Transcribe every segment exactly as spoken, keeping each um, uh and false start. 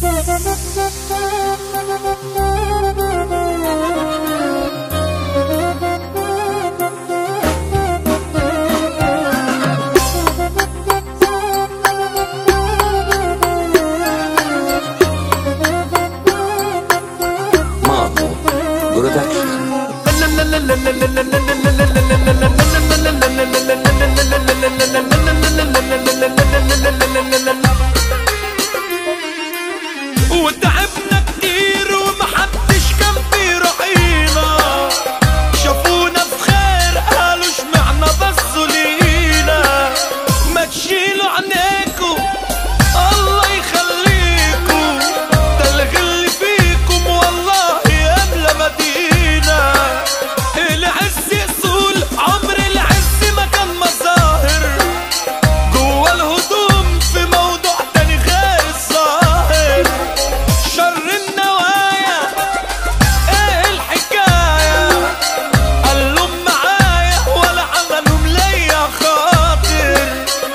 وتعبنا كتير ومحدش كان بيراعينا، شافونا بخير قالوا اشمعنا بصوا لينا. ما تشيلوا عينيكوا الله يخليكوا، ده الغل فيكم والله يملى مدينة. العز يصول عمر العز ما كان مظاهر، جوا الهدوم في موضوع تاني غير الظاهر. شر النوايا ايه الحكاية، قالهم معايا ولا عملهم ليا خاطر.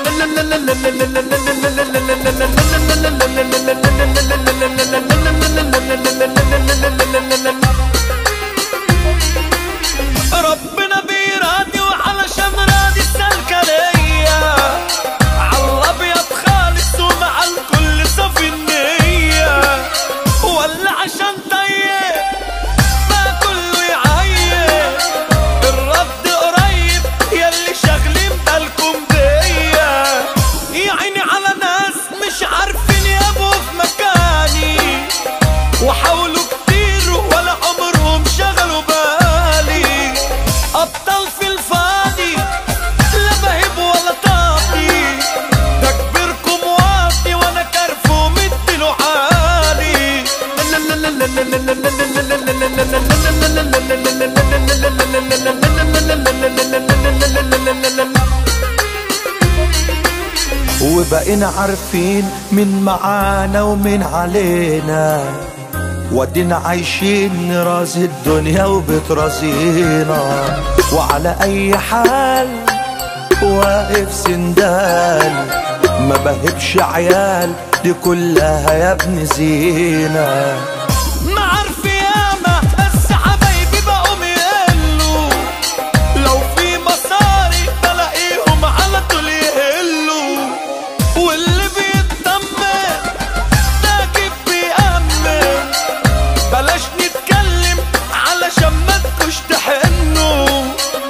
ربنا بيرادي وعلشان راضي السلكة ليا، عالابيض خالص ومع الكل صافي النية. ولا عشان طيب ما كله يعيب، الرد قريب ياللي شاغلين بالكم بيا. يا عيني على ناس مش عارفين يابوا في مكاني، وحاولوا كتير ولا عمرهم شغلوا بالي. أبطال في الفاضي لا بهب ولا طاطي، ده كبيركم واطي وانا كرفه مديله عالي. وبقينا عارفين مين معانا ومين علينا، ودينا عايشين نرازي الدنيا وبترازينا. وعلى اي حال واقف سندال، ما بهبش عيال دي كلها يا ابن زينة. ما عارف ياما بس حبايبي بقوا يقلوا، لو في مصاري بلاقيهم على طول يهلوا. واللي بيطمن ده كيف بيأمن، بلاش نتكلم علشان ما تكوش تحنوا.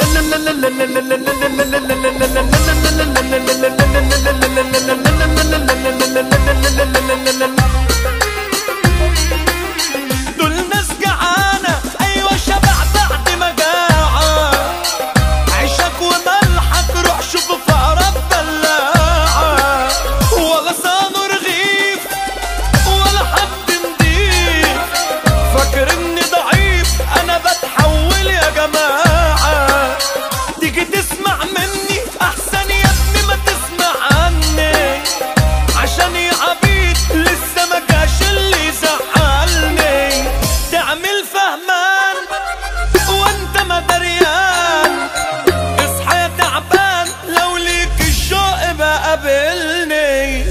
دول ناس جعانة أيوة شبع بعد مجاعة، عيشك وملحك روح شوفوا في أقرب بلاعة. ولا صانوا رغيف ولا حد نضيف، فاكر إني ضعيف أنا بتحول يا جماعة. تيجي تسمع مني أحسن يا ابني ما تسمع عني، عشان يا عبيد لسه ما جاش اللي يزعلني. تعمل فهمان وانت ما دريان، اصحى يا تعبان لو ليك الشوق بقى قابلني.